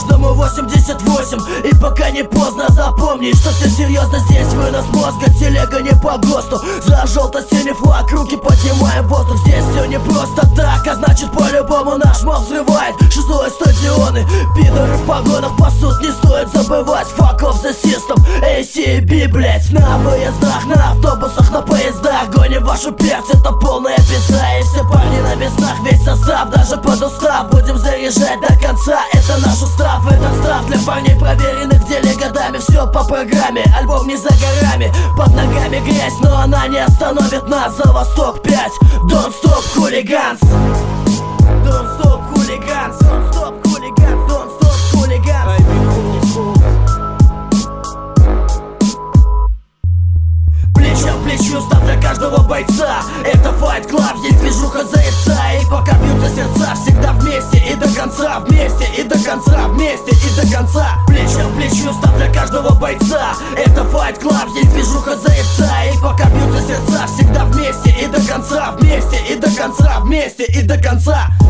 каждому 88. И пока не поздно, запомни, что все серьезно здесь. Вынос мозга, телега не по ГОСТу. За желто-синий флаг, руки поднимаем в воздух. Здесь все не просто так, а значит по-любому наш мол взрывает шизо и стадионы. Пидоры в погонах пасут, не стоит забывать. Fuck off the system, ACB, блять. На выездах, на автобусах, на поездах гоним вашу перц, это полная пизда. И все парни на местах, весь состав, даже под устав. Будем заряжать до конца, это наш устав. Этот штраф для парней проверенных в деле годами. Все по программе, альбом не за горами. Под ногами грязь, но она не остановит нас. За Восток 5, Don't Stop Hooligans. Don't Stop Hooligans, Don't Stop Hooligans, Don't Stop Hooligans. Плечом к плечу став для каждого бойца. Это Fight Club, здесь движуха за яйца. И пока бьются сердца, всегда вместе и до конца. Вместе и до конца, вместе и до конца. Плечом к плечу став для каждого бойца. Это Fight Club, здесь движуха за яйца. И пока бьются сердца, всегда вместе и до конца. Вместе и до конца, вместе и до конца.